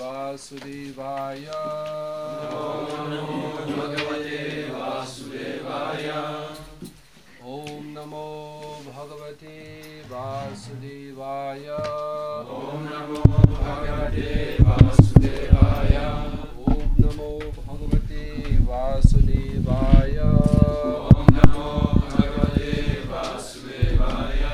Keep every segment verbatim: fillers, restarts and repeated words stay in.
Vasudevaya. Om Namo Bhagavate Vasudevaya. Om Namo Bhagavate Vasudevaya. Om Namo Bhagavate Vasudevaya. Om Namo Bhagavate Vasudevaya. Om Namo Bhagavate Vasudevaya.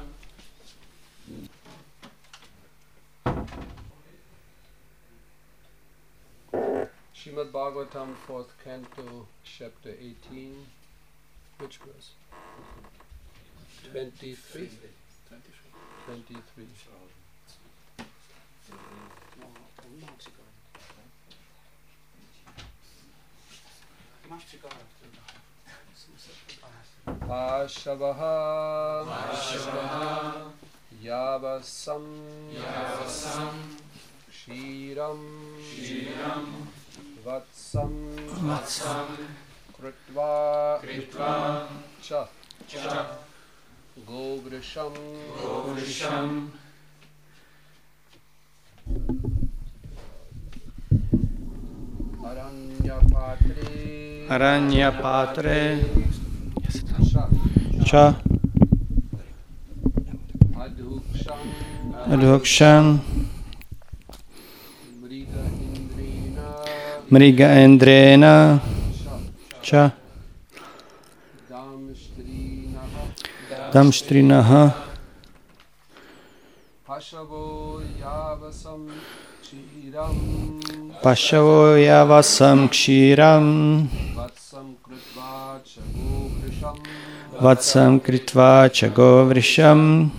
Srimad Bhagavatam, fourth canto, chapter eighteen. Which verse? Twenty-three. Twenty-three. Vashavaha Vashavaha Yavasam Yavasam Kshiram Kshiram Vatsam Vatsam Kritva Kritva Cha Cha Govrisham Govrisham Aranyapatre Aranyapatre Cha Cha Adhuksham Adhukshan Mriga Indrina Mriga Endrena Cha Cha Damstrinaha Damstrinaha Hashavo Yavasam Kshiram Pashavo Yavasam Kshiram Vatsam Kritva Cha Govrisham Vatsam Kritva Cha Govrisham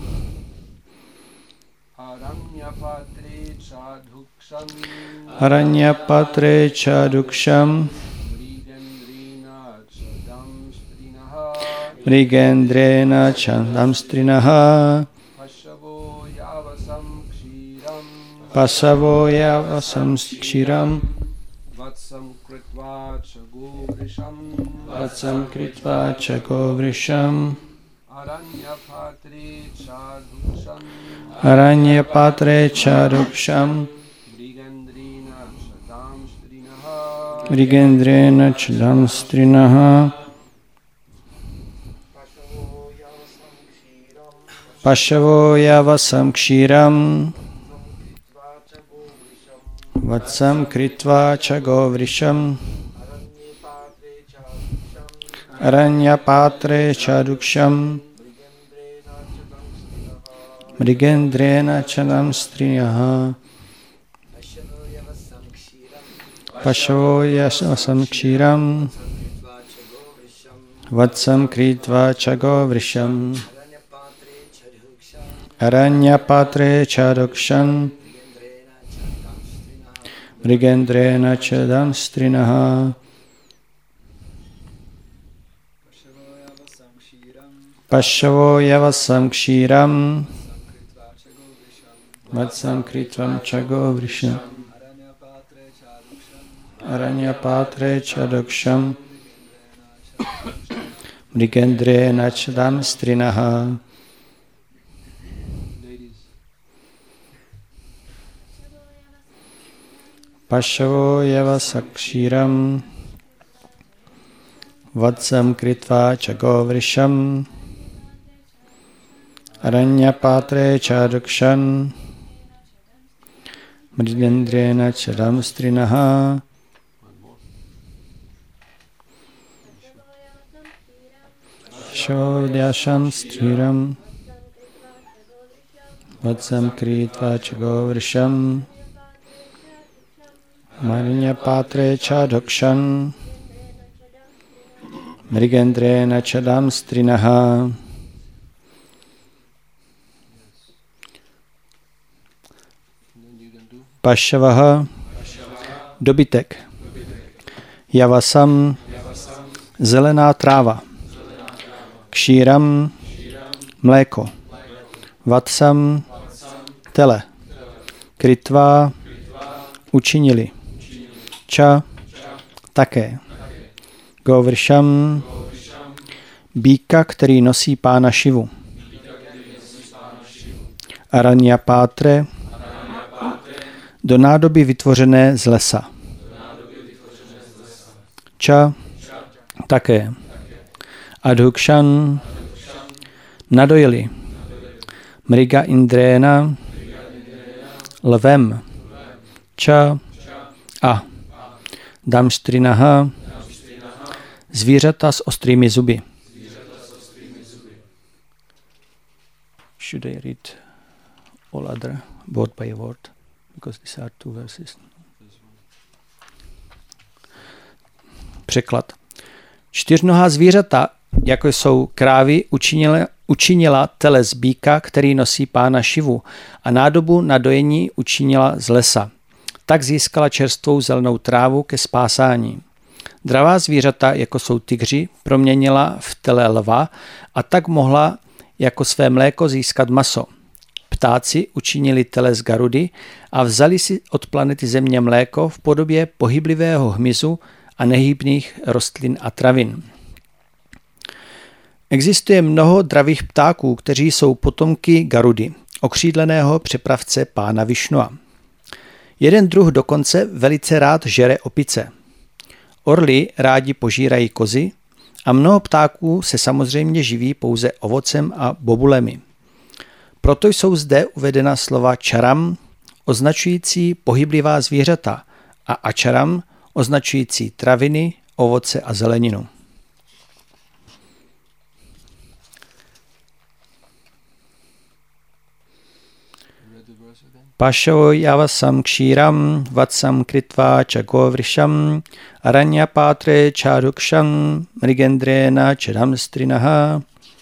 Aranyapatre Chadhuksham Aranyapatre Cha Duksham Mrigendrina Chadamstrinaha Mrigendrena Cha Damstrinaha Hashavo Yavasam Kshiram Pasavo Yavasam Kshiram Vatsam Kritva Cha Govrisham Vatsam Kritva Cha Govrisham Aranyapatre Chadhuksham Aranyapatre Cha Duksham Mrigendrina Chadamstrinaha Mrigendrena Cha Damstrinaha Pashavo Yavasam Kshiram Vatsam Kritva Cha Govrisham Aranyapatre Cha Duksham Mrigendrena Cha Damstrinaha Pashavo Yavasam Kshiram Vatsam Kritva Cha Govrisham Aranyapatre Cha Duksham Mrigendrena Cha Damstrinaha Pashavo Yavasam Kshiram Vatsam Kritvam Cha Govrisham Aranyapatre Cha Duksham Mrigendrena Cha Damstrinaha. Pashavo Yavasam Kshiram Vatsam Kritva Cha Govrisham Aranyapatre Cha Duksham Mrigendrena Cha Damstrinaha. Shodhyasham Sthiram Vatsam Kritva Cha Govrisham Aranyapatre Cha Duksham Mrigendrena Cha Damstrinaha. Pašavaha, dobytek. Javasam, zelená tráva. Kšíram, mléko. Vatsam, tele. Kritva, učinili. Ča, také. Govršam, býka, který nosí pána Šivu. Aranyapatre, do nádoby vytvořené z lesa. Ča také. Adhukshan nadojili. Mriga indréna lvem. Ča a damštrinaha zvířata s ostrými zuby. Should I read all other word by word? Because these are two verses. Překlad. Čtyřnohá zvířata, jako jsou krávy, učinila, učinila tele z býka, který nosí pána Šivu, a nádobu na dojení učinila z lesa. Tak získala čerstvou zelenou trávu ke spásání. Dravá zvířata, jako jsou tygři, proměnila v tele lva a tak mohla jako své mléko získat maso. Ptáci učinili tele z garudy a vzali si od planety Země mléko v podobě pohyblivého hmyzu a nehybných rostlin a travin. Existuje mnoho dravých ptáků, kteří jsou potomky garudy, okřídleného přepravce pána Višnua. Jeden druh dokonce velice rád žere opice. Orly rádi požírají kozy a mnoho ptáků se samozřejmě živí pouze ovocem a bobulemi. Proto jsou zde uvedena slova čaram, označující pohyblivá zvířata, a ačaram, označující traviny, ovoce a zeleninu. Pašo javasam kšíram, vatsam kritva čagovršam, aranya pátre čárukšam, mrigendrena čedamstrinaha.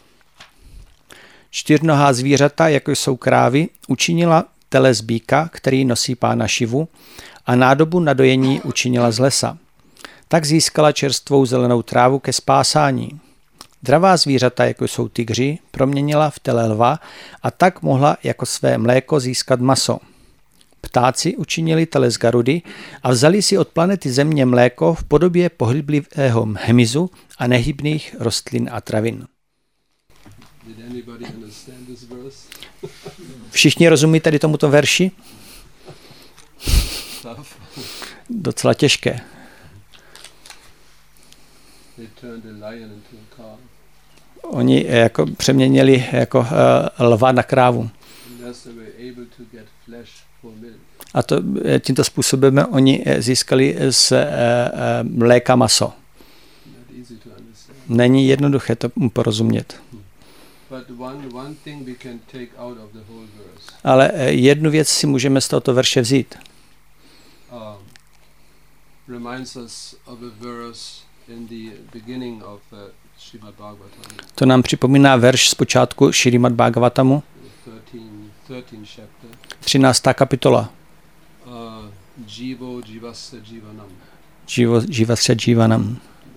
Čtyřnohá zvířata, jako jsou krávy, učinila tele z býka, který nosí pána Šivu, a nádobu na dojení učinila z lesa. Tak získala čerstvou zelenou trávu ke spásání. Dravá zvířata, jako jsou tygři, proměnila v tele lva a tak mohla jako své mléko získat maso. Ptáci učinili tele z garudy a vzali si od planety Země mléko v podobě pohyblivého hmyzu a nehybných rostlin a travin. Všichni rozumí tady tomuto verši? Docela těžké. Oni jako přeměnili jako uh, lva na krávu. A to, tímto způsobem oni získali z uh, uh, mléka maso. Není jednoduché to porozumět. Ale jednu věc si můžeme z tohoto verše vzít. To nám připomíná verš z počátku Šrimad Bhagavatamu, třináctá kapitola. Jivo jivasya jivanam.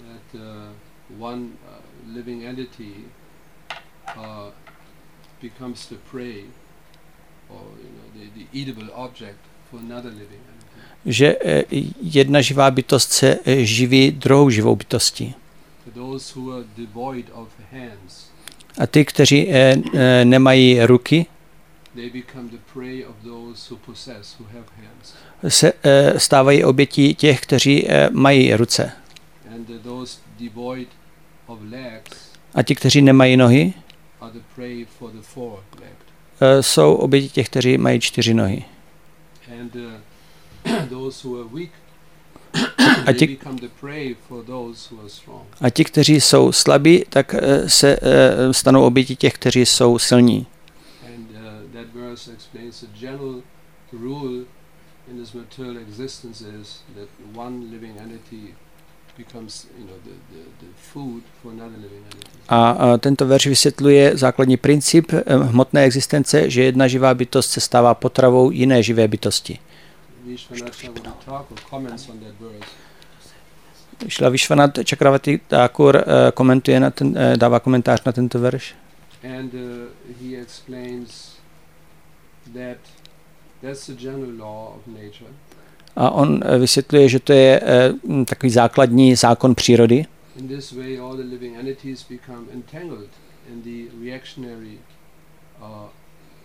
Becomes the prey or you know, the, the eatable object for another living entity. Že jedna živá bytost se živí druhou živou bytostí. Those who are devoid of hands. A ty, kteří eh, eh, nemají ruky, they become the prey of those who possess, who have hands. Se eh, stávají obětí těch, kteří eh, mají ruce. And those devoid of legs. A ti, kteří nemají nohy, are the prey for the four-legged. Uh, jsou oběti těch, kteří mají čtyři nohy. And uh, those who are weak, a, they ti, become the prey for those who are strong. A ti, kteří jsou slabí, tak uh, se uh, stanou oběti těch, kteří jsou silní. And uh, that verse explains the general rule in this material existence is that one living entity becomes, you know, the, the, the food for another living entity. A, a tento verš vysvětluje základní princip hmotné existence, že jedna živá bytost se stává potravou jiné živé bytosti. Šla Vishwanath Chakravarti Thakur komentuje na ten, dává komentář na tento verš. And uh, he explains that that's the general law of nature. A on vysvětluje, že to je uh, takový základní zákon přírody. In this way, all the living entities become entangled in the reactionary uh,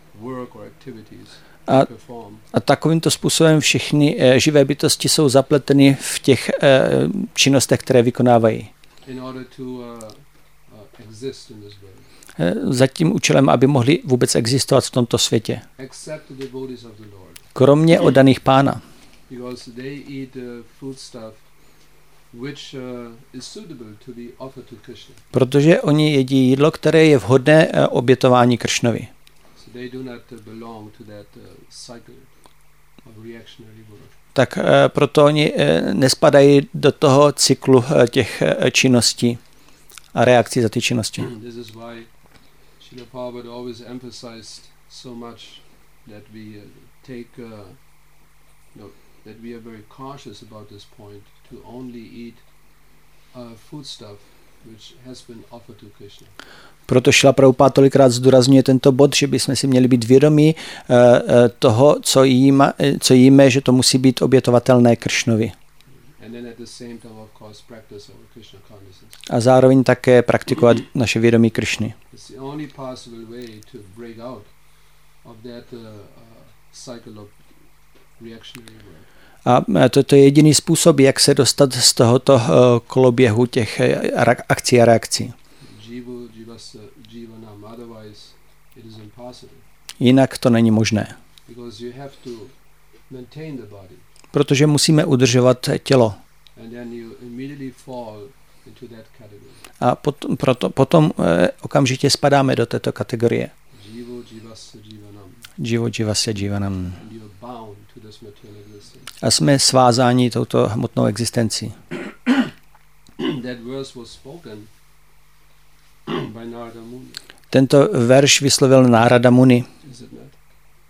work or activities A, to perform. a takovýmto způsobem všechny eh, živé bytosti jsou zapleteny v těch eh, činnostech, které vykonávají. In order to uh, uh, exist in this world. Eh, za tím účelem, aby mohli vůbec existovat v tomto světě. Except the devotees of the Lord. Kromě oddaných Pána. Because they eat uh, food stuff which uh, is suitable to be offered to Krishna. Protože oni jedí jídlo, které je vhodné eh, obětování Kršnovi. So they do not uh, belong to that uh, cycle of reactionary work. Tak eh, proto oni eh, nespadají do toho cyklu eh, těch eh, činností a reakcí za ty činnosti. This is why Srila Prabhupada always emphasized so much that we uh, take, uh, no, that we are very cautious about this point to only eat uh, food stuff which has been offered to Krishna. Proto Šrila Prabhupáda tolikrát zdůrazňuje tento bod, že bychom si měli být vědomí uh, uh, toho, co jíme, co jíme, že to musí být obětovatelné Kršnovi. And then at the same time, of course, practice our Krishna consciousness. A zároveň také praktikovat naše vědomí Kršny. It's the only possible way to break out of that uh, uh, cycle of reactionary work. A to, to je jediný způsob, jak se dostat z tohoto uh, koloběhu těch uh, akcí a reakcí. Jiva, jivasa, jivanam. Otherwise, it is impossible. Jinak to není možné. Because you have to maintain the body. Protože musíme udržovat tělo. And then you immediately fall into that category. A potom, proto, potom eh, okamžitě spadáme do této kategorie. Jivo, jivasa, jivanam. Jivo, jivasya, jivanam. And you are bound to this material existence. A jsme svázáni touto hmotnou existencí. That verse was spoken by Narada Muni. Tento verš vyslovil Nárada Muni. Is it not?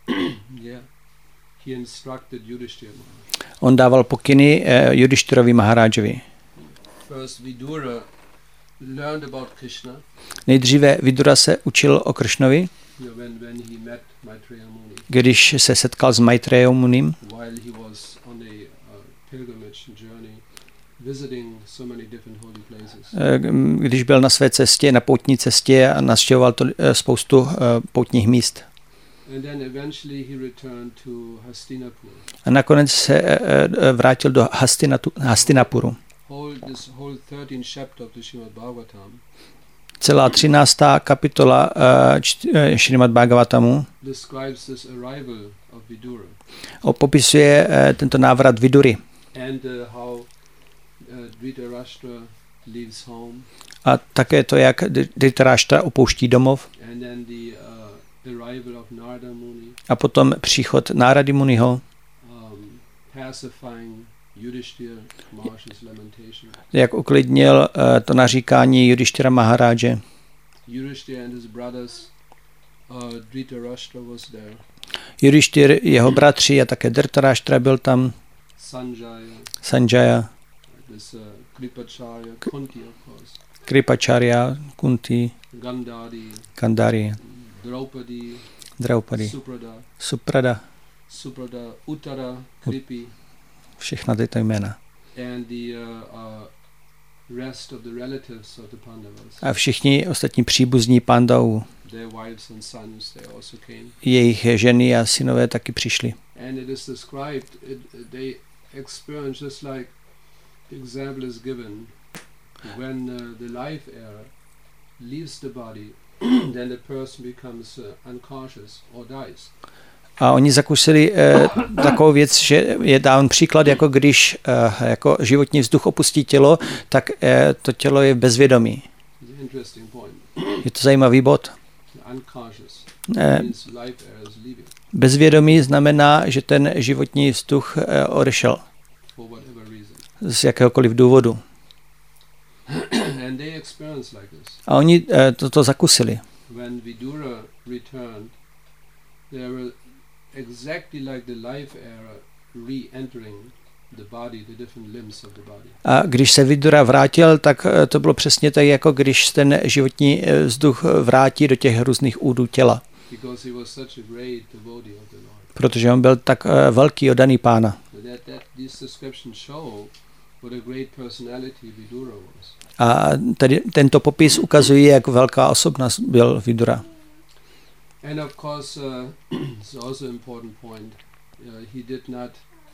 Yeah. He instructed Yudhishthira Maharaj. On dával pokyny eh, Yudhishtirovi Maharájovi. First, Vidura learned about Krishna. Nejdříve Vidura se učil o Kršnovi, You know, when, when he met Maitreya Muni, když se setkal s Maitreyou Munim, while he was on a uh, pilgrimage journey, visiting so many different holy places. eh, když byl na své cestě, na poutní cestě a navštěvoval to, eh, spoustu eh, poutních míst. And then eventually he returned to Hastinapur. A nakonec se eh, eh, vrátil do Hastinatu, Hastinapuru. Whole, this whole thirteenth chapter of the Srimad Bhagavatam Celá třináctá kapitola uh, Šrimad Bhagavatamu describes this arrival of Vidura popisuje uh, tento návrat Vidury and uh, how uh, Dhritarashtra leaves home. A také to, jak Dhritarashtra opouští domov. And then the uh, arrival of Narada Muni. A potom příchod Nárady Muniho. Um, pacifying Yudhishthira Maharaj's lamentation. Jak uklidnil uh, to naříkání Yudhishthira Maharáže. Yudhishthira and his brothers, uh, Dhritarashtra was there. Yudhishthir, jeho bratři a také Dhritarashtra byl tam. Sanjaya. Sanjaya. This uh, Kripacharya, Kunti of course. Kripacharya, Kunti. Gandhari. Gandhari. Draupadi. Draupadi. Suprada. Suprada. Suprada. Uttara. Kripi. Všechna tyto jména. And the uh, uh, rest of the relatives of the Pandavas. A všichni ostatní příbuzní Pandavů. Their wives and sons, they also came. Jejich ženy a synové taky přišli. And it is described, it, they experience just like the example is given when uh, the life air leaves the body, then the person becomes uh, unconscious or dies. A oni zakusili eh, takovou věc, že je dán příklad, jako když eh, jako životní vzduch opustí tělo, tak eh, to tělo je bezvědomí. Je to zajímavý bod. Eh, bezvědomí znamená, že ten životní vzduch eh, odešel z jakéhokoliv důvodu. A oni eh, toto zakusili. Exactly like the life air re-entering the body, the different limbs of the body. A když se Vidura vrátil, tak to bylo přesně tak, jako když ten životní vzduch vrátí do těch různých údů těla. Because he was such a great devotee of the Lord. Protože on byl tak velký oddaný Pána. That, that, these descriptions show what a great personality Vidura was. A tedy tento popis ukazuje, jak velká osobnost byl Vidura. And of course, uh, it's also an important point. Uh, he did not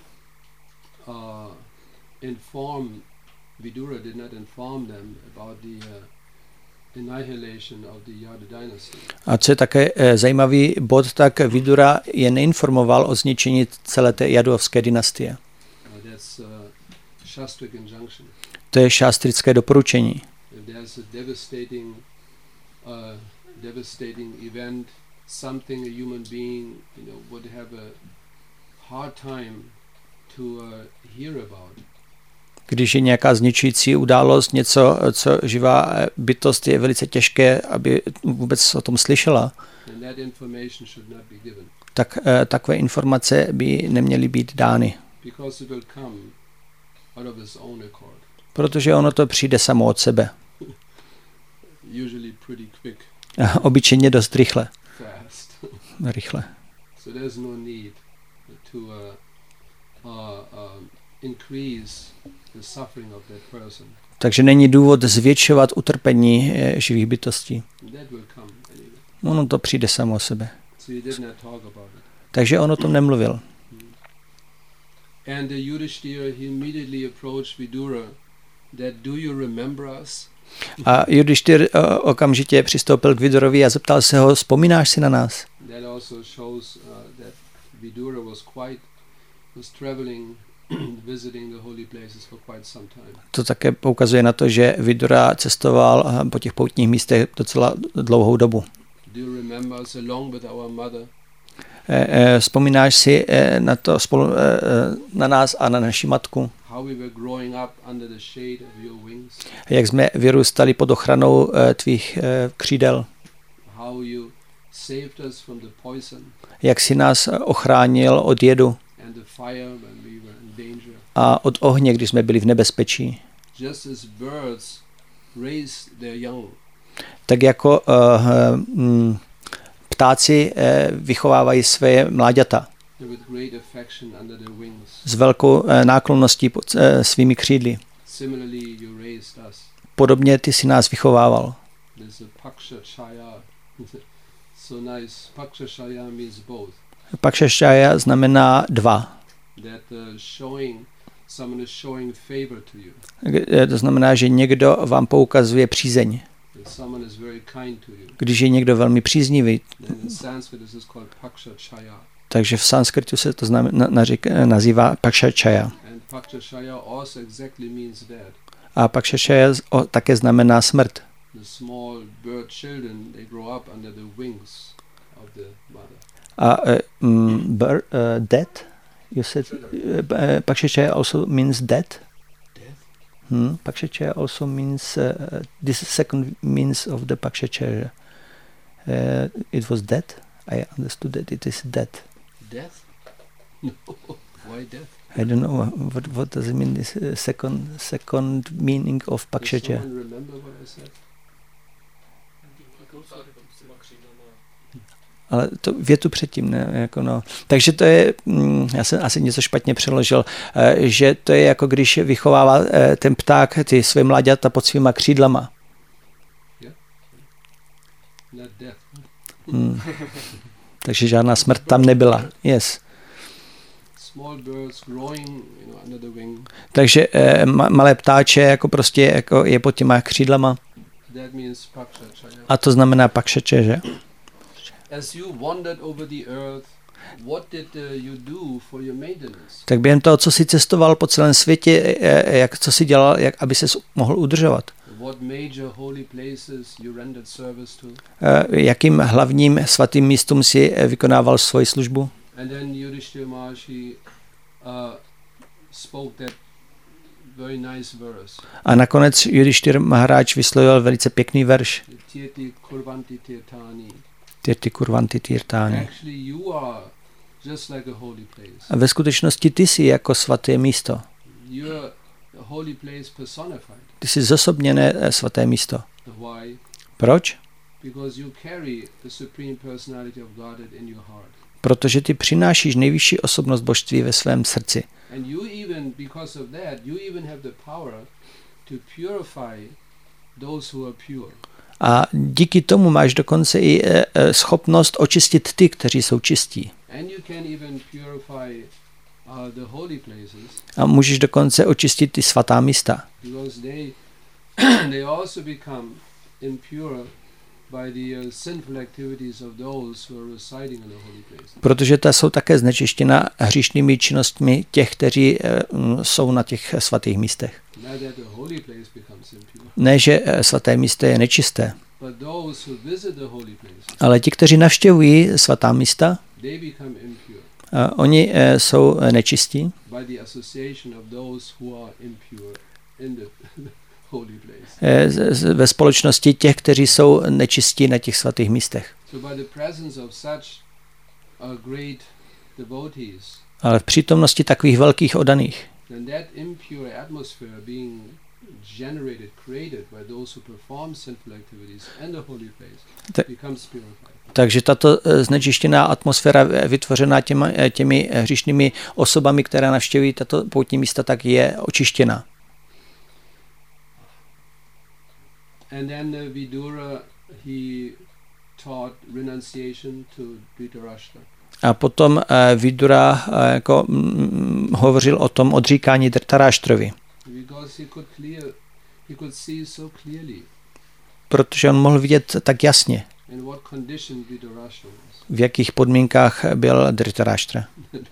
uh, inform, Vidura did not inform them about the uh, annihilation of the Yadu dynasty. A co je také e, zajímavý bod, tak Vidura je neinformoval o zničení celé té Jaduovské dynastie. Uh, that's uh, Shastric injunction. To je šastrické doporučení. If there's a devastating, uh, devastating event, something a human being, you know, would have a hard time to uh, hear about. Když je nějaká zničující událost, něco, co živá bytost je velice těžké, aby vůbec o tom slyšela, And that information should not be given. tak eh, takové informace by neměly být dány. Because it will come out of its own accord. Protože ono to přijde samo od sebe. Usually pretty quick, Obyčejně dost rychle. fast. rychle. So there's no need to uh, uh, um, increase the suffering of that person. Takže není důvod zvětšovat utrpení eh, živých bytostí. That will come anyway. Ono to přijde samo o sebe. So he did not talk about it. Takže on o tom nemluvil. And the Yudhishthira, he immediately approached Vidura that do you remember us? A Judištyr okamžitě přistoupil k Vidurovi a zeptal se ho, vzpomínáš si na nás? That also shows uh, that Vidura was quite, was traveling, visiting the holy places for quite some time. To také poukazuje na to, že Vidura cestoval po těch poutních místech docela dlouhou dobu. Do you remember us along with our mother? Vzpomínáš si na to spolu, na nás a na naši matku? How we were growing up under the shade of your wings? Jak jsme vyrůstali pod ochranou tvých křídel? How you saved us from the poison Jak jsi nás ochránil od jedu and the fire when we were in danger? a od ohně, když jsme byli v nebezpečí? Just as birds raise their young, Tak jako uh, um, ptáci uh, vychovávají své mláďata with great affection under their wings. s velkou uh, náklonností pod uh, svými křídly. Similarly, you raised us. Podobně ty si nás vychovával. There's a Paksha Chaya. So nice. Paksha Chaya means both. Pakšašája znamená dva. That uh, showing, someone is showing favor to you. G- To znamená, že někdo vám poukazuje přízeň. That someone is very kind to you. Když je někdo velmi příznivý, Then in Sanskrit this is called Paksha Chaya. takže v sanskritu se to znamená, nařík- nazývá Pakšačaja. And Paksha Chaya also exactly means that. A Pakšačaja z- o- také znamená smrt. The small bird children, they grow up under the wings of the mother. A uh, um, bur, uh, death? You said uh, Pakšačaja also means death? Death? Hmm? Pakšačaja also means, uh, this second means of the Pakšačaja. Uh, it was death? I understood that it is death. Death? No. Why death? I don't know what what does it mean. This uh, second second meaning of Does Pakšačaja. someone remember what I said? Ale to větu předtím, ne? Jako no. Takže to je, mm, já jsem asi něco špatně přeložil, eh, že to je jako když vychovává eh, ten pták ty své mláďata pod svýma křídlama. Not death. Hmm. Takže žádná smrt tam nebyla. Yes. Small birds growing, you know, under the wing. Takže eh, ma- malé ptáče jako prostě jako je pod těma křídlama That means Paksha Chaya. a to znamená Pakšačaja. As you wandered over the earth, what did uh, you do for your maintenance? Tak během toho, co jsi cestoval po celém světě, eh, jak, co jsi dělal, jak, aby ses mohl udržovat? What major holy places you rendered service to? Eh, jakým hlavním svatým místům si eh, vykonával svoji službu? And then Yudhishthira Maharshi uh, spoke that very nice verse. A nakonec Judištyr Maharáč vyslovil velice pěkný verš. Tirti kurvanti tirtani. Tirti kurvanti tirtáni. Actually, you are just like a holy place. A ve skutečnosti ty jsi jako svaté místo. You're a holy place personified. Ty jsi zosobněné eh, svaté místo. Why? Proč? Because you carry the supreme personality of Godhead in your heart. Protože ty přinášíš nejvyšší osobnost božství ve svém srdci. And you even, because of that, you even have the power to purify those who are pure. A díky tomu máš dokonce i e, e, schopnost očistit ty, kteří jsou čistí. And you can even purify uh, the holy places, A můžeš dokonce očistit ty svatá místa. because they they also become impure by the uh, sinful activities of those who are residing in the holy places. Protože ta jsou také znečištěna hříšnými činnostmi těch, kteří e, m, jsou na těch svatých místech. Not that the holy place becomes impure, Ne, že e, svaté místo je nečisté, but those who visit the holy places, ale ti, kteří navštěvují svatá místa, they become impure e, oni e, jsou nečistí by the association of those who are impure in the holy place. e, z- z- ve společnosti těch, kteří jsou nečistí na těch svatých místech. So by the presence of such uh, great devotees, Ale v přítomnosti takových velkých oddaných, then that impure atmosphere being generated, created by those who perform sinful activities in the holy place Ta- becomes purified. takže tato e, znečištěná atmosféra e, vytvořená těma, e, těmi hříšnými osobami, které navštěvují tato poutní místa, tak je očištěna. And then uh, Vidura, he taught renunciation to Dhritarashtra. A potom e, Vidura e, jako, mm, hovořil o tom odříkání Dhritarashtrovi, Because he could clear, he could see so clearly protože on mohl vidět tak jasně, in what condition Dhritarashtra was. v jakých podmínkách byl Dhritarashtra.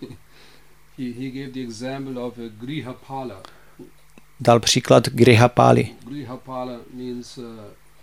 He, he gave the example of a Grihapala. Dal příklad Grihapály. Grihapala means uh,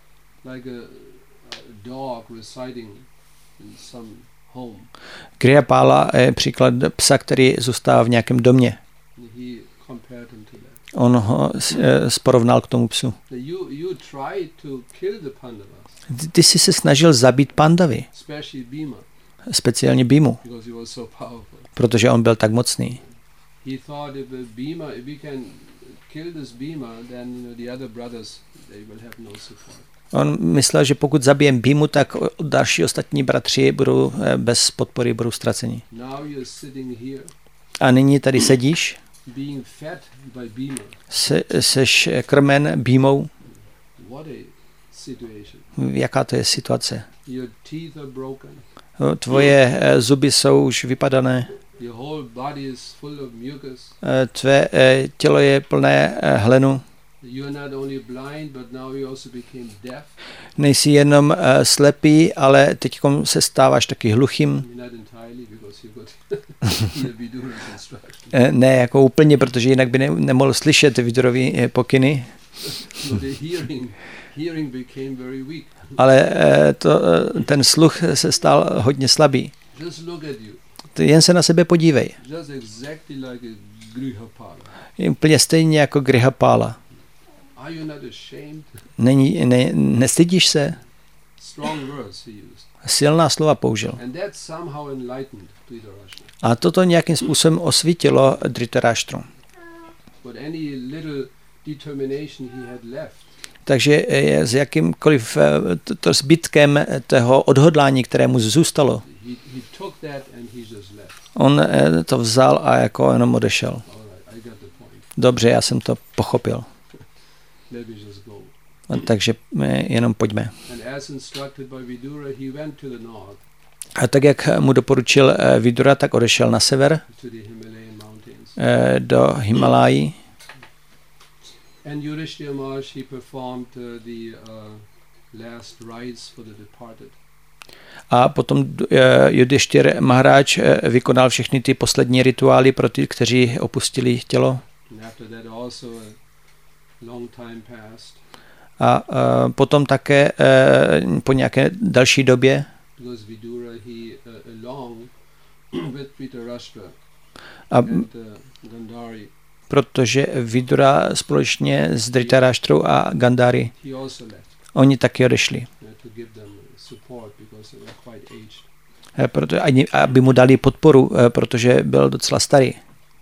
like a, a dog residing in some home. Grihapála je příklad psa, který zůstává v nějakém domě. He compared him to that. On ho s- e, sporovnal k tomu psu. You, you try to kill the Pandavas, Ty, ty jsi se snažil zabít Pandavy, especially Bhima, speciálně Bhimu, because he was so powerful. protože on byl tak mocný. He thought if a Bhima, if we can kill this Bhima, then you know, the other brothers, they will have no support. On myslel, že pokud zabijem Bhimu, tak o- další ostatní bratři budou e, bez podpory, budou ztraceni. Now you're sitting here, A nyní tady sedíš, being fed by Bhima. se, seš krmen Bhimou. What a situation. Jaká to je situace? Your teeth are broken. Tvoje e, zuby jsou už vypadané, Your whole body is full of mucus. e, tvé e, tělo je plné e, hlenu. You're not only blind, but now you also became deaf. Nejsi jenom e, slepý, ale teď se stáváš taky hluchým. You're not entirely, because you got hear Vidura's instruction. E, ne jako úplně, protože jinak by ne, nemohl slyšet Vidurovy e, pokyny, So the hearing, hearing became very weak. ale e, to, e, ten sluch se stal hodně slabý. Just look at you. Ty jen se na sebe podívej. Just exactly like a Grihapala. Je úplně stejně jako Grihapála. Are you not ashamed? Není, ne, nestydíš se? Strong words he used. Silná slova použil. And that somehow enlightened Dhritarashtra. A toto nějakým způsobem osvítilo Dhritarashtra. But any little determination he had left, Takže e, s jakýmkoliv e, to, to zbytkem toho odhodlání, kterému zůstalo, he, he took that and he just left. on e, to vzal a jako jenom odešel. All right, I got the point. Dobře, já jsem to pochopil. Let me just go. A takže e, jenom pojďme. And as instructed by Vidura, he went to the north, A tak, jak mu doporučil e, Vidura, tak odešel na sever to the Himalayan mountains. e, do Himalájí. And Yudhishthira Maharaj, he performed uh, the uh, last rites for the departed. A potom e, Yudhishthir Maharaj e, vykonal všechny ty poslední rituály pro ty, kteří opustili tělo. And after that also a long time passed, A e, potom také e, po nějaké další době, because Vidura, he uh, along with Dhritarashtra a and uh, Gandhari, protože Vidura společně s Dhritarashtrou a Gandhari, he also left oni taky odešli. uh, to give them support because they were quite aged. E, proto, ani, aby mu dali podporu, e, protože byl docela starý.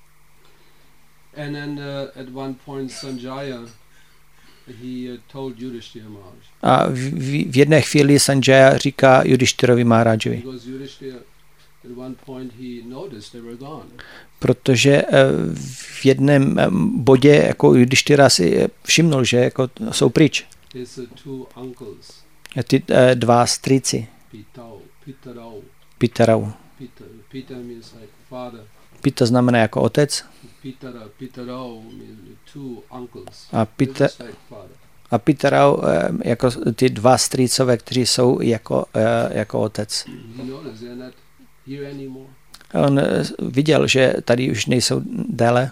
And then uh, at one point Sanjaya, he uh, told Yudhishthira Maharaj, A v, v, v jedné chvíli Sanjaya říká Yudhishtirovi Maharajovi, because Yudhishthira at one point he noticed they were gone. protože e, v jednom e, bodě jako Yudhishthira si všimnul, že jako jsou pryč. His uh, two uncles, Ty eh, dva strýci. Pitau, Pitarau. Pitarau. Pita, Pita means like father. Pita znamená jako otec. Pitara, Pitarau means two uncles. A Pita, This is like father. a Pitarau eh, jako ty dva strýcové, kteří jsou jako, eh, jako otec. You notice they're not here anymore. A on eh, viděl, že tady už nejsou déle.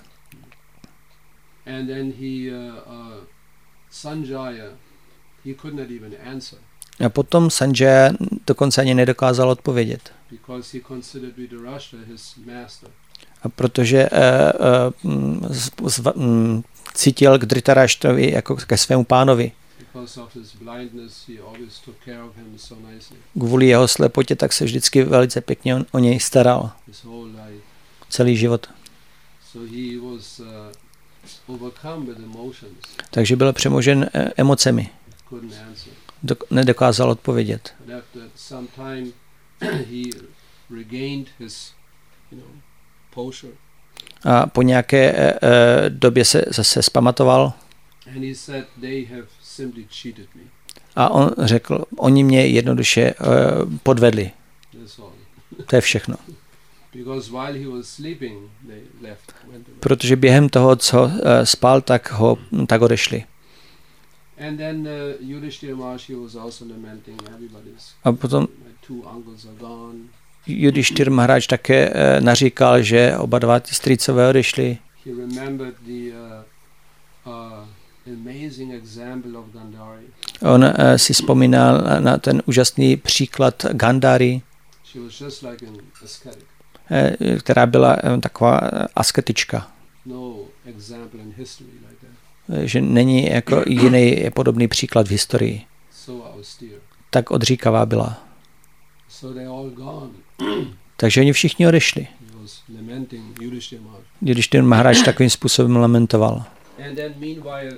And then he, uh, uh, Sanjaya, he could not even answer A potom Sanjaya dokonce ani nedokázal odpovědět. because he considered Dhritarashtra his master. A protože uh, uh, z, z, um, cítil k Dhritarashtrovi jako ke svému pánovi. Because of his blindness, he always took care of him so nicely. Kvůli jeho slepotě tak se vždycky velice pěkně on, o něj staral. His whole life. Celý život. So he was uh, overcome with emotions. Takže byl přemožen uh, emocemi. Couldn't answer. Dok- nedokázal odpovědět. But after some time, he regained his, you know, posture. A po nějaké uh, uh, době se zase zpamatoval And he said, they have simply cheated me. a on řekl, oni mě jednoduše uh, podvedli. That's all. To je všechno. Because while he was sleeping, they left. Went away. Protože během toho, co uh, spal, tak ho tak odešli. And then uh, Yudhishthira Maharshi was also lamenting, everybody's, A potom my two uncles are gone. Yudhishthira Maharaj také uh, naříkal, že oba dva ty strýcové odešli. He remembered the uh, uh, amazing example of Gandhari. On uh, si vzpomínal na, na ten úžasný příklad Gandhari, She was just like an ascetic. uh, která byla uh, taková uh, asketička. No example in history like that. Že není jako jiný podobný příklad v historii. So austere. Tak odříkavá byla. So they all gone. Takže oni všichni odešli. He was lamenting Yudhishthira Maharshi. Když ten Maharaj takovým způsobem lamentoval. And then meanwhile,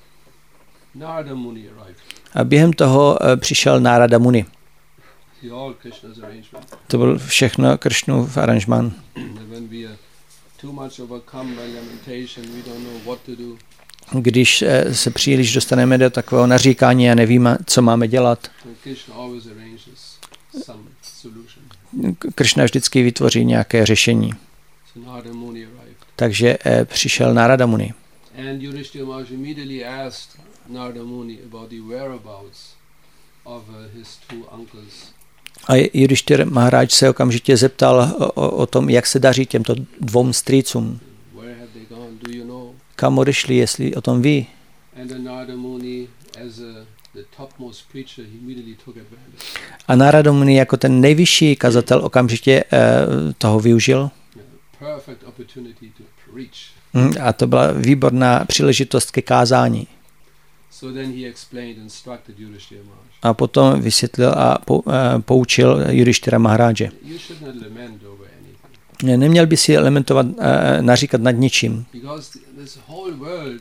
Narada Muni arrived. A během toho uh, přišel Narada Muni. See all Krishna's arrangement. To byl všechno Kršnův aranžmán. And when we are too much overcome by lamentation, we don't know what to do. Když uh, se příliš dostaneme do takového naříkání a nevíme, co máme dělat, And Krishna always arranges some solution. Kršna vždycky vytvoří nějaké řešení. So Narada Muni arrived. Takže uh, přišel Narada Muni. And Yudhishthira Maharshi immediately asked Narada Muni about the whereabouts of uh, his two uncles. A Yudhishthira Maharaj se okamžitě zeptal o, o, o tom, jak se daří těmto dvou strýcům. Where have they gone? Do you know? Kam odešli, jestli o tom ví. And then Narada Muni, as a, the topmost preacher, he immediately took advantage. A Narada Muni jako ten nejvyšší kazatel okamžitě uh, toho využil. Yeah, perfect opportunity to preach. Mm, A to byla výborná příležitost ke kázání. So then he explained, instructed Yudhishthira Maharshi. A potom vysvětlil a pou, uh, poučil Yudhishthira Maharáže. You should not lament over anything. Neměl by si lamentovat, uh, naříkat nad ničím, Because this whole world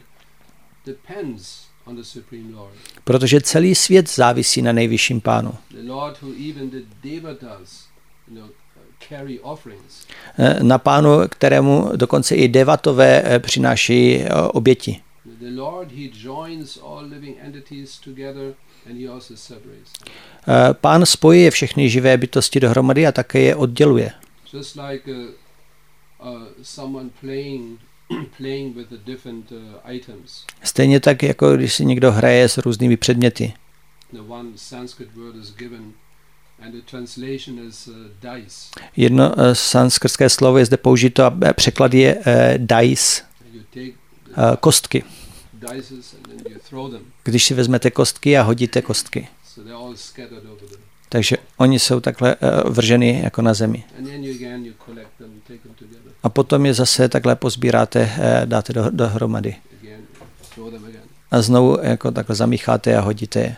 depends on the Supreme Lord. protože celý svět závisí na nejvyšším pánu. The Lord who even the devatas, you know, carry offerings. Uh, Na pánu, kterému dokonce i devatové uh, přináší uh, oběti. The Lord, he joins all living entities together and he also separates them. Uh, Pán spojuje všechny živé bytosti dohromady a také je odděluje. Just like uh, uh, someone playing playing with the different uh, items. Stejně tak, jako když si někdo hraje s různými předměty. The one Sanskrit word is given and the translation is uh, dice. Jedno uh, sanskrtské slovo je zde použito a uh, překlad je uh, dice, You take uh, kostky. dices and then you throw them. Když si vezmete kostky a hodíte kostky. So they're all scattered over the. Takže oni jsou takhle uh, vrženy jako na zemi. And then you again you collect them, take them together. A potom je zase takhle pozbíráte, uh, dáte do, dohromady. Again, throw them again. A znovu jako takhle zamícháte a hodíte je.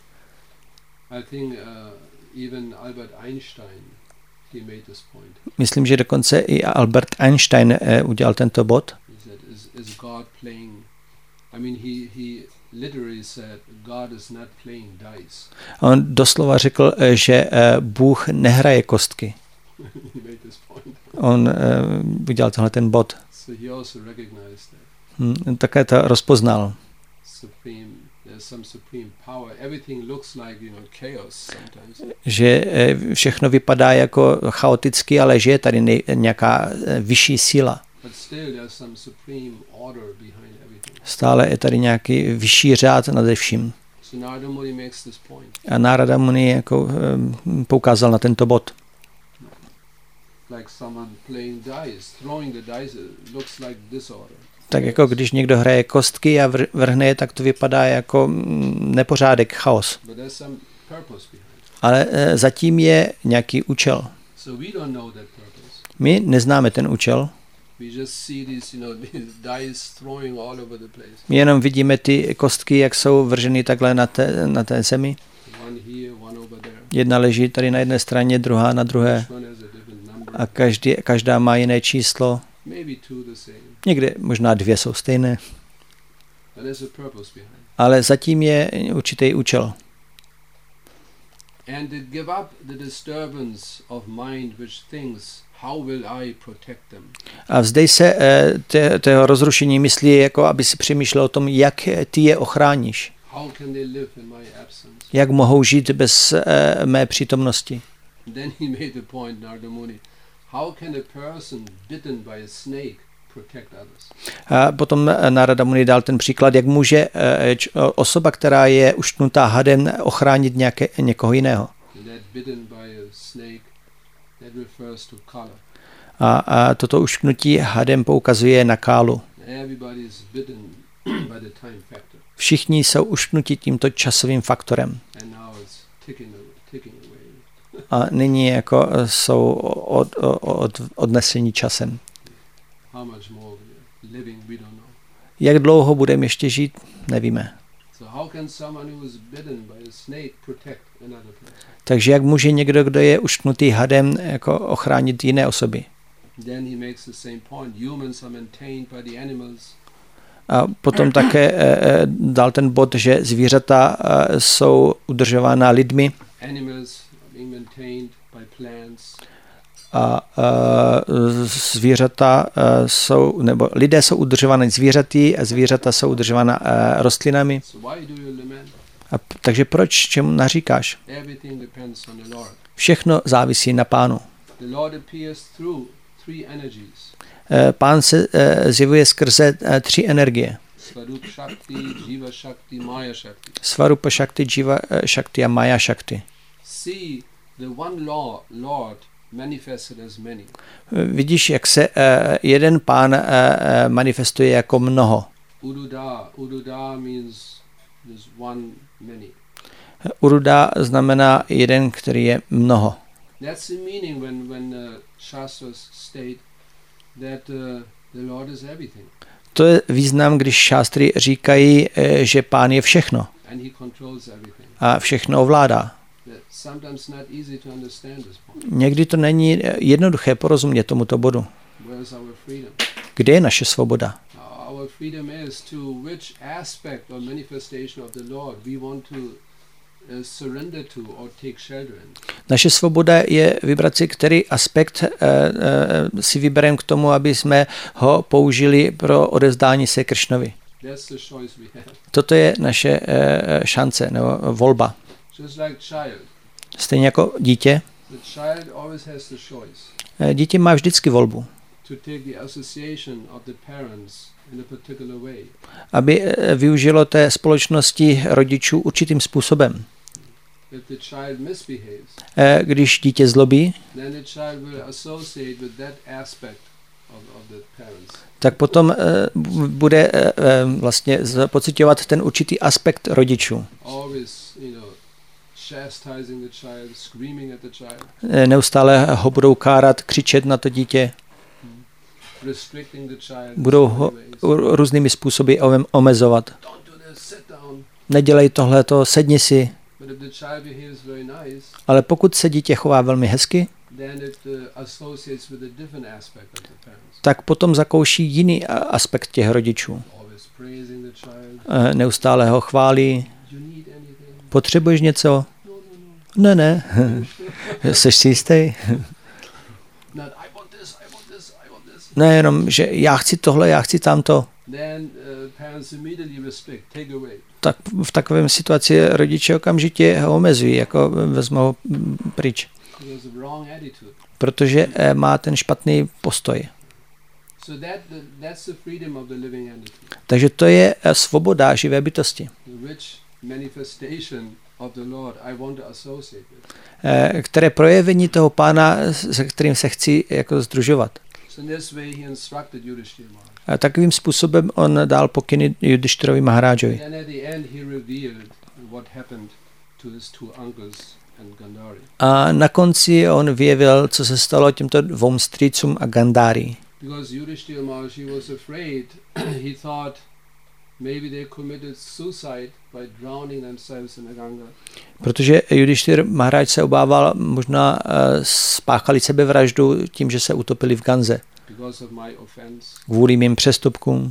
I think uh, even Albert Einstein, he made this point. Myslím, že dokonce i Albert Einstein uh, udělal tento bod. He said, is, is God playing? I mean, he, he literally said, God is not playing dice. A on doslova řekl, uh, že uh, Bůh nehraje kostky. He made this point. On uh, udělal tenhle ten bod. So he also recognized that Hmm, také to rozpoznal. supreme there's some supreme power. Everything looks like, you know, chaos sometimes. Že všechno vypadá jako chaoticky, ale že je tady nej, nějaká vyšší síla. But still there's some supreme order behind everything. Stále je tady nějaký vyšší řád nade vším. So Narada Muni makes this point. A Narada Muni jako um, poukázal na tento bod. Like someone playing dice, throwing the dice, it looks like disorder. Tak jako když někdo hraje kostky a vrhne je, tak to vypadá jako nepořádek, chaos. But there's some purpose behind. Ale e, zatím je nějaký účel. So we don't know that purpose. My neznáme ten účel. We just see these, you know, these dice throwing all over the place. My jenom vidíme ty kostky, jak jsou vrženy takhle na té, na té zemi. One here, one over there. Jedna leží tady na jedné straně, druhá na druhé. Each one has a different number. A každý, každá má jiné číslo. Maybe two the same. Někde možná dvě jsou stejné. But there's a purpose behind. Ale zatím je určitý účel. And to give up the disturbance of mind which thinks, how will I protect them? A vzdej se eh, té, tého rozrušení myslí, jako aby si přemýšlel o tom, jak ty je ochráníš. How can they live in my absence? Jak mohou žít bez eh, mé přítomnosti. Then he made the point, Narada Muni, how can a person bitten by a snake protect others? A potom Narada Muni dal ten příklad, jak může eh, č, osoba, která je ušknutá hadem, ochránit nějaké, někoho jiného. That bitten by a snake, that refers to color. A, a toto ušknutí hadem poukazuje na kálu. Everybody is bitten by the time factor. Všichni jsou ušknuti tímto časovým faktorem. And now it's ticking, ticking away. A nyní jako jsou od, od, odnesení časem. How much more we're living, we don't know. Jak dlouho budeme ještě žít, nevíme. So how can someone who is bitten by a snake protect another person? Takže jak může někdo, kdo je ušknutý hadem, jako ochránit jiné osoby? Then he makes the same point. Humans are maintained by the animals. A potom také eh, dal ten bod, že zvířata eh, jsou udržována lidmi Animals are being maintained by plants. a eh, zvířata eh, jsou, nebo lidé jsou udržovány zvířaty a zvířata jsou udržována eh, rostlinami. So why do you lament? A p- takže proč, čemu naříkáš? Everything depends on the Lord. Všechno závisí na Pánu. The Lord appears through three energies. Eh, Pán se eh, zjevuje skrze eh, tři energie. Svarup Shakti, Jiva Shakti, Maya Shakti. Svarupa Shakti, Jiva eh, Shakti a Maya Shakti. See the one law, Lord manifested as many. Eh, Vidíš, jak se eh, jeden Pán eh, eh, manifestuje jako mnoho. Uruda, Uruda means there's one, many. Uruda znamená jeden, který je mnoho. That's the meaning when, when uh, Shastras state that uh, the Lord is everything. To je význam, když šástry říkají, eh, že Pán je všechno And he controls everything. a všechno ovládá. That's sometimes not easy to understand this point. Někdy to není eh, jednoduché porozumět tomuto bodu. Where is our freedom? Kde je naše svoboda? Our freedom is to which aspect or manifestation of the Lord we want to uh, surrender to or take shelter in. Naše svoboda je vybrat si, který aspekt eh, eh, si vybereme k tomu, aby jsme ho použili pro odevzdání se Kršnovi. That's the choice we have. Toto je naše eh, šance nebo volba. Just like child. Stejně jako dítě. The child always has the choice Eh, Dítě má vždycky volbu, to take the association of the parents in a particular way. aby eh, využilo té společnosti rodičů určitým způsobem. If the child misbehaves, Eh, Když dítě zlobí, then the child will associate with that aspect of, of the parents. tak potom eh, b- bude eh, eh, vlastně z- pociťovat ten určitý aspekt rodičů. Always, you know, chastising the child, screaming at the child, Eh, Neustále ho budou kárat, křičet na to dítě, restricting the child. in budou so ho many ways. r- různými způsoby ome- omezovat. Don't do this, sit down. Nedělej tohleto, sedni si. But if the child behaves very nice, Ale pokud se dítě chová velmi hezky, then it uh, associates with a different aspect of the parents. tak potom zakouší jiný a- aspekt těch rodičů. Always praising the child. Eh, Neustále ho chválí. You need anything? Potřebuješ něco? No, no, no. Ne, ne. Jseš si jistý? Not, I want this, I want this, I want this. Nejenom, že já chci tohle, já chci tamto. Then uh, parents immediately restrict, take away. Tak v takovém situaci rodiče okamžitě ho omezují, jako vezmou ho pryč. Because of wrong attitude. Protože eh, má ten špatný postoj. So that, that's the freedom of the living entity. Takže to je eh, svoboda živé bytosti, The rich manifestation of the Lord I want to associate with. eh, které projevení toho pána, se kterým se chci jako sdružovat. So in this way he instructed Yudhishthira Maharaj. A takovým způsobem on dal pokyny Yudhishtirovi Maharájovi. And at the end he revealed what happened to his two uncles and Gandhari. A na konci on vyjevil, co se stalo těmto dvou strýcům a Gandhári. Because Yudhishthira Maharaj was afraid, he thought maybe they committed suicide by drowning themselves in the Ganga. Protože Yudhishthir Maharaj se obával, možná uh, spáchali sebevraždu tím, že se utopili v Ganze. Because of my offense. Kvůli mým přestupkům.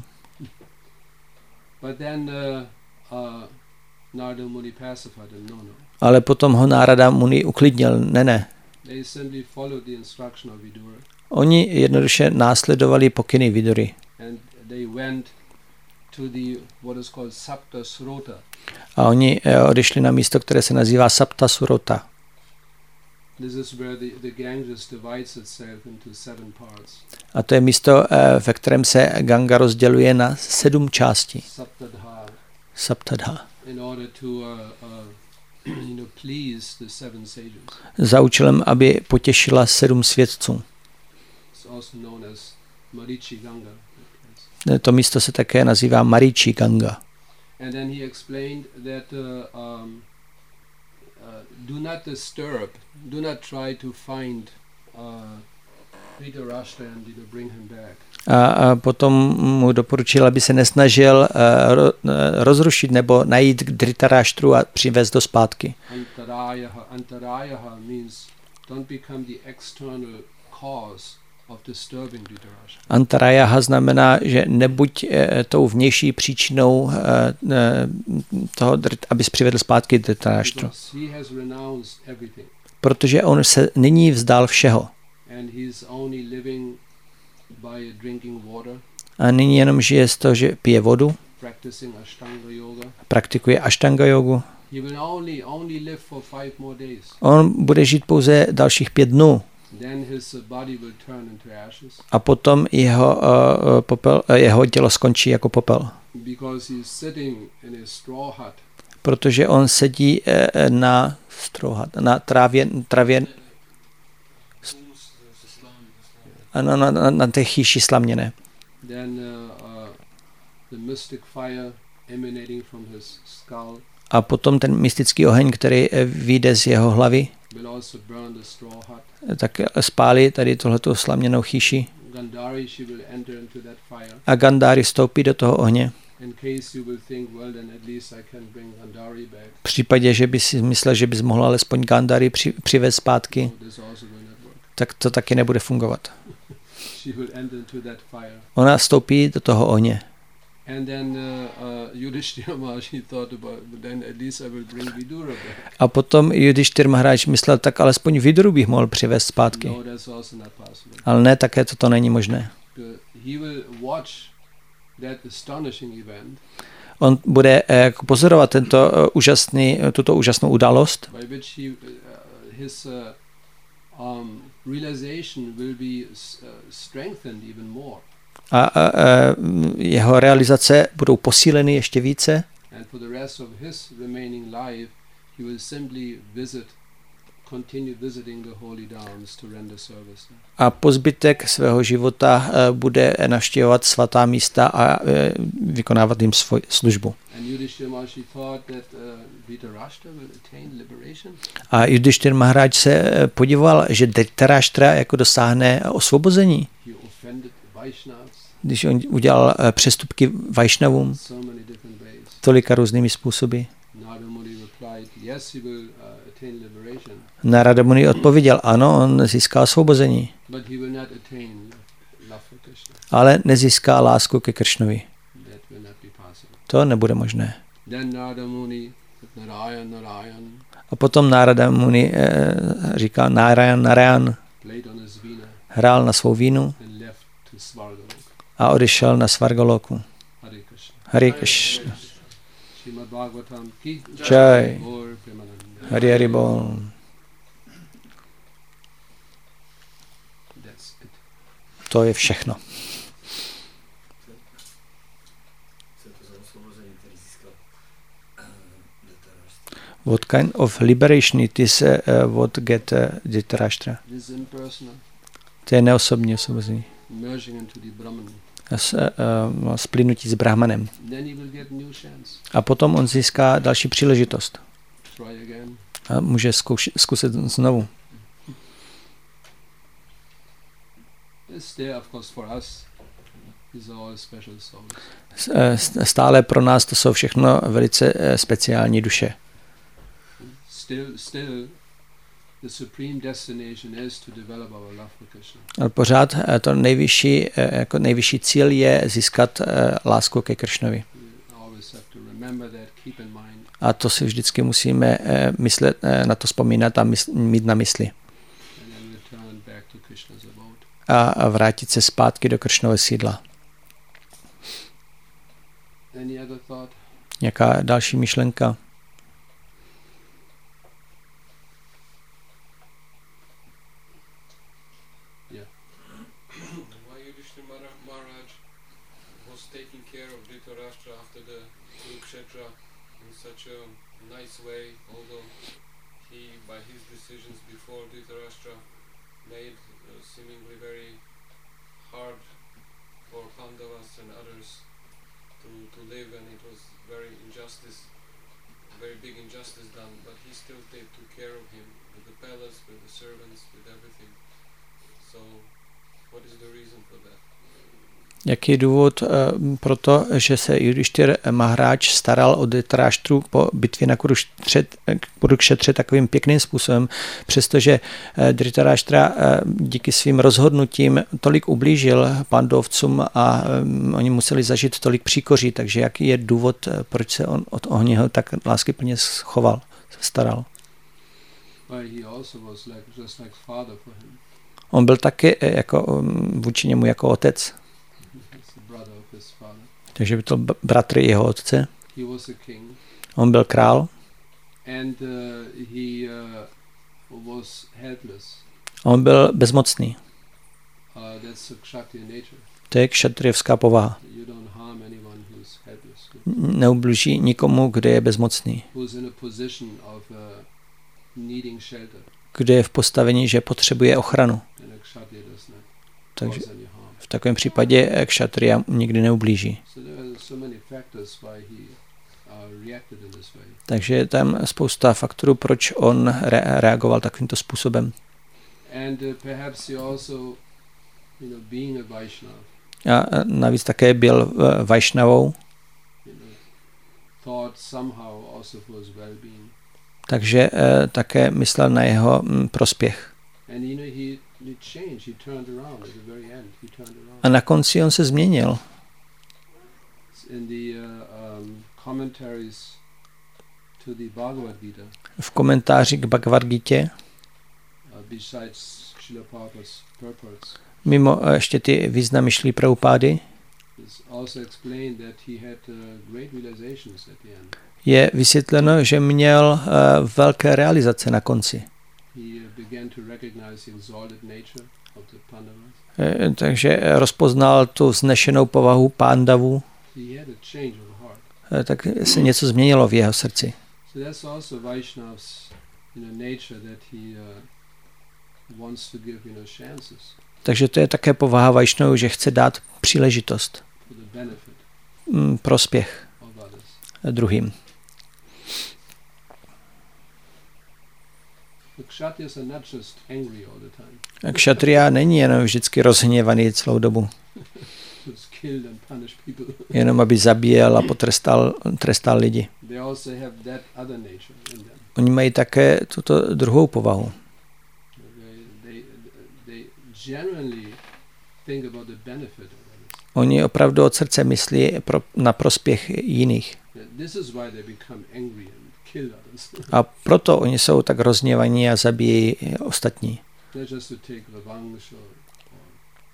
But then uh, uh, Narada Muni pacified him, no, no. Ale potom ho Nárada Muni uklidnil. Ne, ne. They simply followed the instruction of Vidura. Oni jednoduše následovali pokyny Vidury. And they went to the, what is called Sapta Srota. A oni eh, odešli na místo, které se nazývá Sapta Surota. This is where the, the Ganges divides itself into seven parts. A to je místo, eh, ve kterém se Ganga rozděluje na sedm částí. Saptadha. Saptadha. In order to uh, uh, you know, please the seven sages. Za účelem, aby potěšila sedm svědců. It's also known as Marichi Ganga. To místo se také nazývá Marichi Ganga. And then he explained that uh, um, uh, do not disturb, do not try to find uh, Dhritarashtra and you know, bring him back. A, a potom mu doporučil, aby se nesnažil uh, ro, uh, rozrušit nebo najít Dhritarashtru a přivést do zpátky. Antarayaha, antarayaha means don't become the external cause of disturbing Dhritarashtra. Antarayaha znamená, že nebuď uh, tou vnější příčinou uh, uh, toho, abys přivedl zpátky Dhritarashtru. Because he has renounced everything. Protože on se nyní vzdal všeho. And he's only living by drinking water, A nyní jenom žije z toho, že pije vodu, practicing Ashtanga yoga. praktikuje Ashtanga jogu. He will only only live for five more days. On bude žít pouze dalších pět dnů. Then his body will turn into ashes. A potom jeho, uh, popel, uh, jeho tělo skončí jako popel. Because he's sitting in a straw hut. Protože on sedí uh, na strouhat, na trávě, travě, na, na, na, na té chýši slaměné. Then uh, uh, the mystic fire emanating from his skull A potom ten mystický oheň, který vyjde z jeho hlavy, will also burn the straw hut. tak spálí tady tohleto slaměnou chýši. Gandhari, she will enter into that fire. A Gandhari vstoupí do toho ohně. In case you will think, well, then at least I can bring Gandhari back. V případě, že by si myslel, že bys mohl alespoň Gandhari při, přivést zpátky, So this also will not work. tak to taky nebude fungovat. She will enter into that fire. Ona vstoupí do toho ohně. And then uh, uh, Yudhishthira Maharaj, he thought about, then at least I will bring Vidura back. A potom Yudhishthir Maharaj myslel, tak alespoň Viduru bych mohl přivést zpátky. No, that's also not possible. Ale ne, také toto není možné. Uh, he will watch that astonishing event On bude eh, jako pozorovat tento, uh, úžasný, tuto úžasnou událost, by which he, uh, his uh, um, realization will be uh, strengthened even more. a, a, a jeho realizace budou posíleny ještě více. And for the rest of his remaining life, he will simply visit, continue visiting the holy dhams to render service. A po zbytek svého života uh, bude navštěvovat svatá místa a uh, vykonávat jim svoji službu. And Yudhishthira Maharaj thought that uh, Dhritarashtra will attain liberation. A Yudhishthir Maharaj se podíval, že Dhritarashtra jako dosáhne osvobození. He offended the Vaishnavas Když on udělal uh, přestupky Vajšnavům so many different ways. tolika různými způsoby. Narada Muni replied, yes, he will uh, attain liberation, Narada Muni odpověděl, ano, on získá osvobození, but he will not attain love for Krishna. ale nezíská lásku ke Kršnovi. That will not be possible. To nebude možné. Then Narada Muni, Narayan, Narayan, A potom Narada Muni eh, říká Narayan, Narayan, played on his veena. hrál na svou vínu and left to Svargaloka. a odešel na Svargaloku. Hare Krishna. Hare Krishna. Srimad Bhagavatam ki Jai. Gaur Premanande. Hare Hare Bol. That's it. To je všechno. Co je to za osvobození, který získal Dhritarashtra? What kind of liberation it is uh, what get uh, Dhritarashtra? This is impersonal, To je neosobní osvobození. merging into the Brahman. S, uh, splynutí s Brahmanem. Then he will get new chance. A potom on získá další příležitost. Try again. A může zkouš, zkusit znovu. It's there, of course, for us. These are all special souls. S- eh, Stále pro nás to jsou všechno velice eh, speciální duše. Still, still, the supreme destination is to develop our love for Krishna. Ale pořád eh, to nejvyšší, eh, jako nejvyšší cíl je získat eh, lásku ke Kršnovi. We always have to remember that, keep in mind, A to si vždycky musíme eh, myslet, eh, na to vzpomínat a mysl, mít na mysli. and then return back to Krishna's abode. A, a vrátit se zpátky do Kršnového sídla. Any other thought? Nějaká další myšlenka? Why Yudhishthira Mara- Maharaj was taking care of Dhritarashtra after the Kurukshetra in such a nice way, although he, by his decisions before Dhritarashtra, made uh, seemingly very hard for Pandavas and others to, to live, and it was very injustice, very big injustice done, but he still ta- took care of him with the palace, with the servants, with everything. So what is the reason for that? Jaký je důvod uh, pro to, že se Yudhishthir Maharaj staral o Dhritarashtra po bitvě na Kurukšetře takovým pěkným způsobem, přestože uh, Dhritarashtra uh, díky svým rozhodnutím tolik ublížil Pandovcům a um, oni museli zažít tolik příkoří, takže jaký je důvod, uh, proč se on od o něho tak láskyplně schoval, staral. Well, he also was like just like father for him. On byl taky uh, jako, um, vůči němu jako otec, He's the brother of his father. takže by to b- bratr jeho otce. He was a king, On byl král, and uh, he uh, was helpless. on byl bezmocný. Uh, that's a Kshatriya nature. To je kšatriyevská povaha. You don't harm anyone who's helpless, Neublíží nikomu, kdo je bezmocný, who's in a position of uh, needing shelter. kdo je v postavení, že potřebuje ochranu. And a Kshatriya does not Takže cause any harm. v takovém případě kšatriya nikdy neublíží. So there are so many factors why he uh, reacted in this way. Takže je tam spousta faktorů, proč on re- reagoval takovýmto způsobem. And uh, perhaps he also, you know, being a Vaishnava, A navíc také byl uh, Vajšnavou, you know, thought somehow also for his well-being. takže uh, také myslel na jeho mm, prospěch. And you know, he, he changed, he turned around at the very end. He turned around. A na konci on se změnil. In the uh, um, commentaries to the Bhagavad Gita, V komentáři k Bhagavad Gita, uh, besides Srila Prabhupada's purports, mimo uh, ještě ty významy Šrily Prabhupády, is also explained that he had uh, great realizations at the end. je vysvětleno, že měl uh, velké realizace na konci. He uh, began to recognize the exalted nature of the Pandavas. Eh, Takže rozpoznal tu vznešenou povahu Pándavů, He had a change of heart. eh, tak se něco změnilo v jeho srdci. So that's also Vaishnav's, you know, nature, that he uh, wants to give, you know, chances Takže to je také povaha Vajšnavů, že chce dát příležitost, for the benefit mm, prospěch of others. eh, druhým. The Kshatriyas are not just angry all the time. Kšatriya není jenom vždycky rozhněvaný celou dobu, Just killed and punished people. jenom aby zabíjel a potrestal trestal lidi. They also have that other nature in them. Oni mají také tuto druhou povahu. They, they, they genuinely think about the benefit of others. Oni opravdu od srdce myslí pro, na prospěch jiných. This is why they become angry and kill others. A proto oni jsou tak rozhněvaní a zabíjí ostatní. They're just to take revenge or,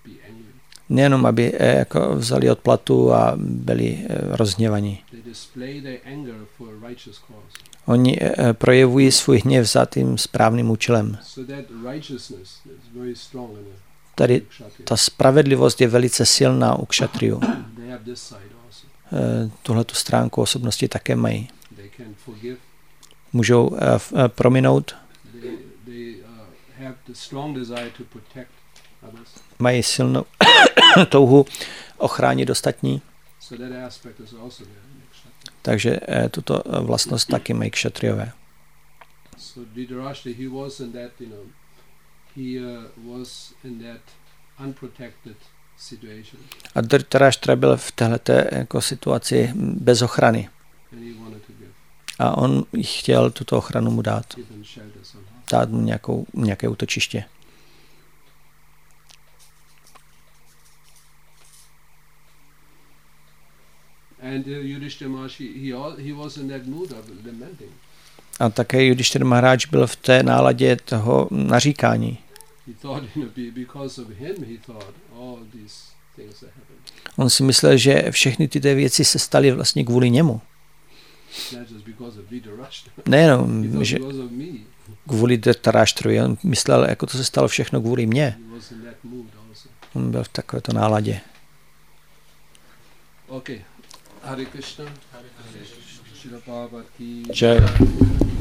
be angry. Nejenom, aby eh, jako vzali odplatu a byli eh, rozhněvaní. They display their anger for a righteous cause. Oni eh, projevují svůj hněv za tím správným účelem. So that righteousness is very strong in a Tady kshatriya. ta spravedlivost je velice silná u kšatriů. They have this side also. Eh, tuhletu stránku osobnosti také mají. They can forgive. Můžou eh, f- eh, prominout, They, they uh, have the strong desire to protect others. mají silnou touhu ochránit ostatní, So that aspect is also there in the kshatriya. takže eh, tuto eh, vlastnost taky mají kšatriové. So Dhritarashtra, he was in that, you know, he uh, was in that unprotected situation, A Dhritarashtra byl v téhleté jako situaci bez ochrany. and he wanted to give, A on chtěl tuto ochranu mu dát, give him shelter somehow. dát mu nějakou, nějaké útočiště. And uh, Yudhishthira Maharshi, he all, he was in that mood of lamenting. A také Yudhishthira Maharaj byl v té náladě toho naříkání. He thought, you know, be- because of him, he thought all these things that happened. On si myslel, že všechny tyto věci se staly vlastně kvůli němu. Not just because of Dhritarashtra. He Nejenom, thought že because of me. kvůli Dhritarashtrovi, on myslel, jako to se stalo všechno kvůli mně. He was in that mood also. On byl v takovéto náladě. Okay. Hare Krishna. Srila Prabhupada ki Jai.